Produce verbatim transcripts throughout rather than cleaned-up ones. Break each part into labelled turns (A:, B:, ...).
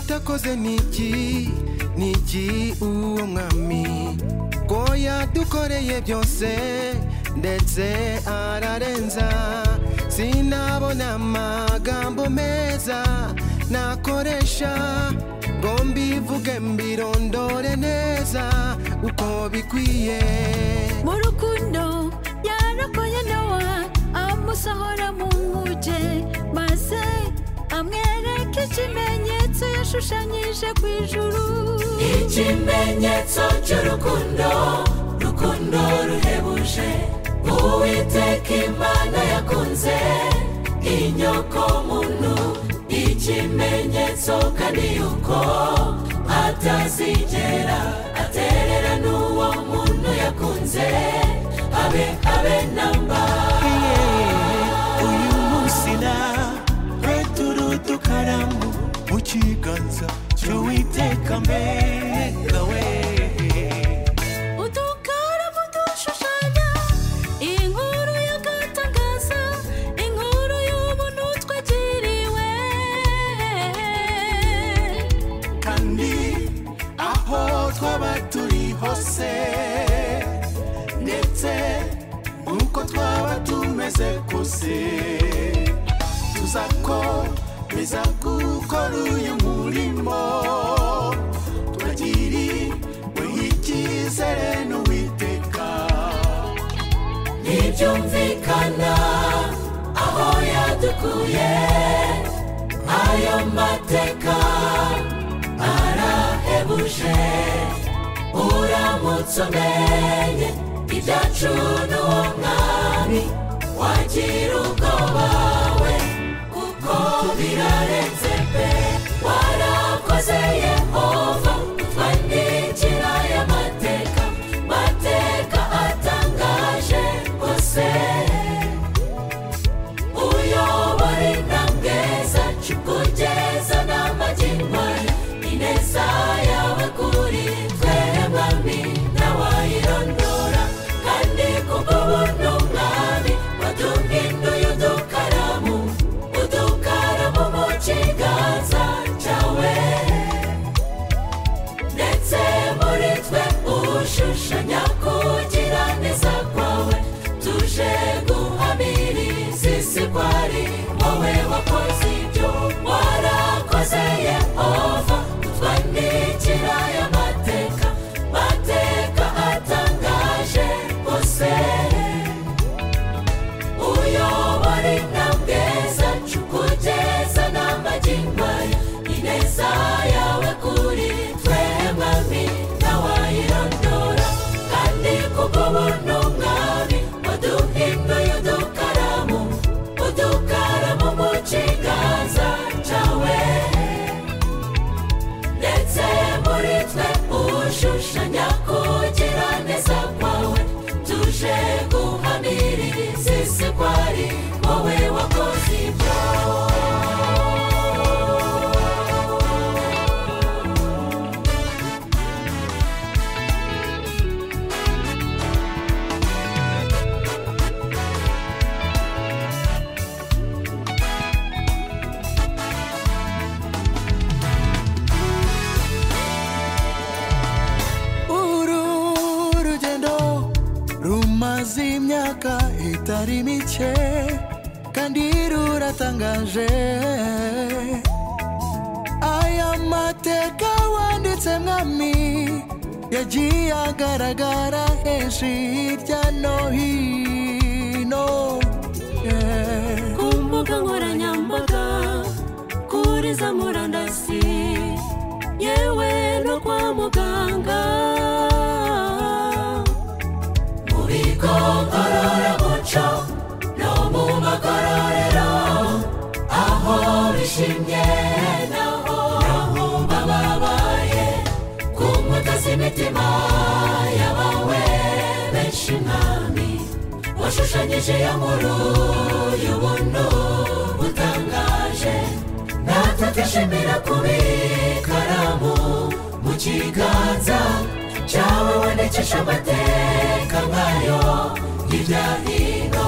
A: yatakoze niki niki uwo mwami ko yadukoreye byose ndetse ararenza sinabona amagambo meza nakoresha ngo mbivuge mbirondore neza uko bikwiye
B: mu rukundo yarakoye Nowa amusohora mu nkuje maze amwereka ikimenyetso yashushanyije ku ijuru ikimenyetso cy'urukundo rukundo ruhebuje Uwiteka Imana yakunze inyoko muntu ikimenyetso kandi yuko atazigera aterera n'uwo muntu yakunze abe abe namba
C: uyu munsi na returudukaramu mu kiganza cy'Uwiteka mbega we
B: udukaramu dushushanya inkuru y'agatangaza inkuru y'ubuntu twagiriwe
C: kandi aho twaba turi hose ndetse uko twaba tumeze kose tuzakomeza gukora uyu murimo twagiriwe icyizere n'Uwiteka
B: ntibyumvikana aho yadukuye ayo mateka arahebuje uramutse umenye ibyacu n'uwo mwami wagira ubwoba we kuko birarenze pe warakoze Yehova twandikira aya mateka mateka atangaje rwose uyobora intambwe zacu kugeza n'amagingo ineza yawe kuri twe mwami ntawayirondora kandi kubw'ubuntu mwami waduhinduye udukaramu udukaramu mu kiganza cyawe ndetse muri twe ushushanya kugira neza kwawe tuje guhamiriza isi kwari wowe wakoze ibyo warakoze Yehova twandikira aya mateka mateka atangaje rwose uyobora intambwe zacu kugeza n'amagingo ineza yawe kuri twe mwami ntawayirondora kandi kubw'ubuntu mwami waduhinduye udukaramu udukaramu mu kiganza cyawe ndetse muri twe ushushanya kugira neza kwawe tuje guhamiriza isi kwari wowe wakoze ibyo
C: rumaze imyaka itari mike kandi ruratangaje aya mateka wanditse mwami yagiye agaragara henshi hirya no hino
B: ku mbuga nkoranyambaga kuri za murandasi yewe no kwa muganga Ngorora muco no mu magororero aho bishimye naho bababaye ku nkuta z'imitima yabawe benshi mwami washushanyije ya nkuru y'ubuntu butangaje natwe twishimira kubikaramu mu kiganza cyawe wandikisha amateka nkayo hirya hino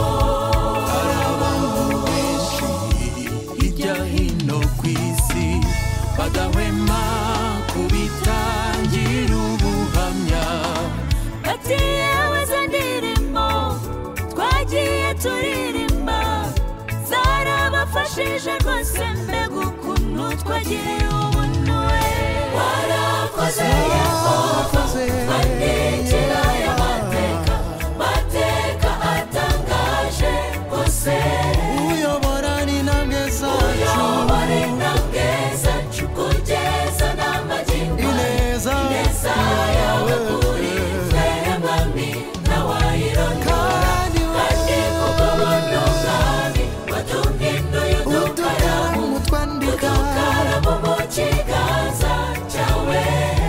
C: abantu benshi hirya hino ku isi badahwema kubitangira ubuhamya
B: bati yewe za ndirimbo twagiye turirimba zarabafashije rwose mbega ukuntu twagiriye ubuntu we warakoze Yehova bandikira aya mateka mateka atangaje rwose
C: uyobora n'intambwe zacu
B: uyobora intambwe zacu kugeza n'amagingo
C: ineza
B: ineza yawe kuri twe mwami ntawayirondora kandi kubwo buntu bwawe waduhinduye udukaramu
C: utwandika
B: udukaramu mu kiganza cyawe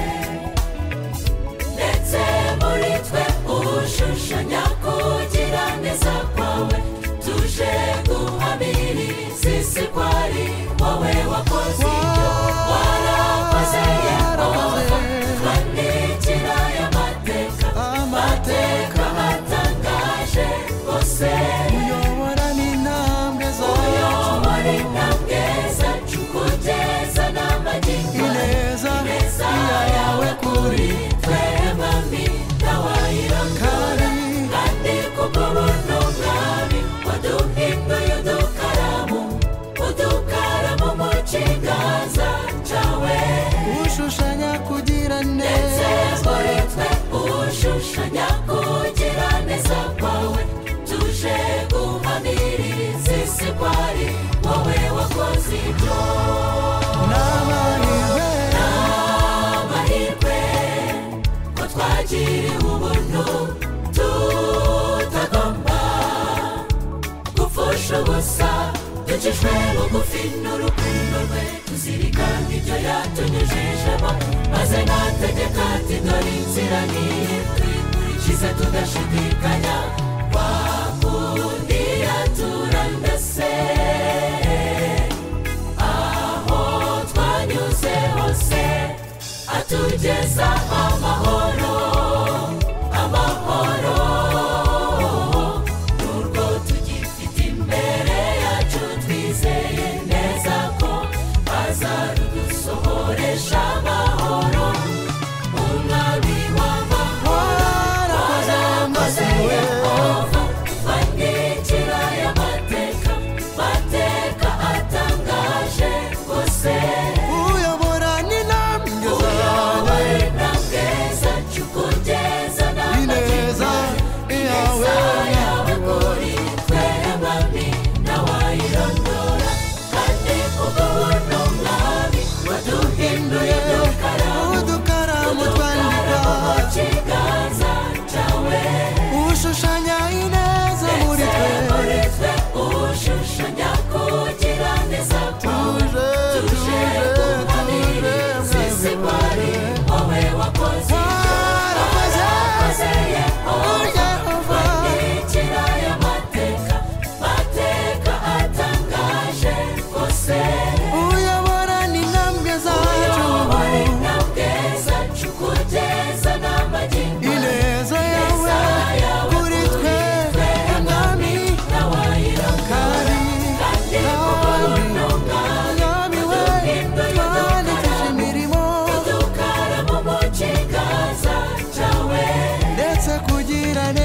B: ndetse muri twe ushushanya kugira neza kwawe tuje guhamiriza isi ko ari wowe wakoze ibyo warakoze Yehova bandikira aya mateka mateka atangaje rwose
C: uyobora n'intambwe zacu
B: uyobora intambwe zacu kugeza n'amagingo
C: ineza
B: ineza yawe kuri twe mwami ntawayirondora kandi kubwo buntu bwawe waduhinduye udukaramu udukaramu mu kiganza cyawe
C: ushushanya kugira
B: ndetse
C: neza
B: muri twe ushushanya kugira neza kwawe tuje guhamiriza isi ko ari wowe wakoze ibyo
C: n'amahirwe
B: amahirwe ko twagiriwe ubuntu tutagomba gupfusha ubusa dukijwe bugufi n'urukundo rwe tuzirikana ibyo yatunyujijemo maze nategeka ati dore inzira niyi tuyikurikize tudashidikanya kwa kundi yaturandase aho twanyuze hose atugeza amahoro amahoro nurwo tugifite imbere yacu twizeye neza ko azarudusohoresha amahoro umwami w'amahoro warakoze Yehova bandikira aya mateka mateka atangaje rwose
C: uyobora n'intambwe
B: uyobora
C: zawe
B: intambwe zacu kugeza
C: ineza
B: n'amagingo
C: yawe
B: yawe kuri twe mwami ntawayirondora kandi kubwo buntu mwami waduhinduye udukaramu
C: udukaramu twandika
B: udukaramu mu kiganza cyawe
C: ushushanya ineza muri
B: ndetse
C: twe
B: muri twe ushushanya kugira neza kwawe
C: tuje
B: tuje
C: tuje
B: guhamiriza isi ko ari wowe wakoze
C: warakoze
B: warakoze Yehova
C: Yehova
B: bandikira aya mateka mateka atangaje rwose
C: uyobora n'intambwe zacu
B: uyobora intambwe zacu kugeza n'amagingo
C: ineza yawe kuri twe mwami
B: ntawayirondora
C: kandi
B: kandi kubwo buntu bwawe
C: mwami we twandikije imirimo
B: udukaramu mu kiganza cyawe
C: ndetse kugira neza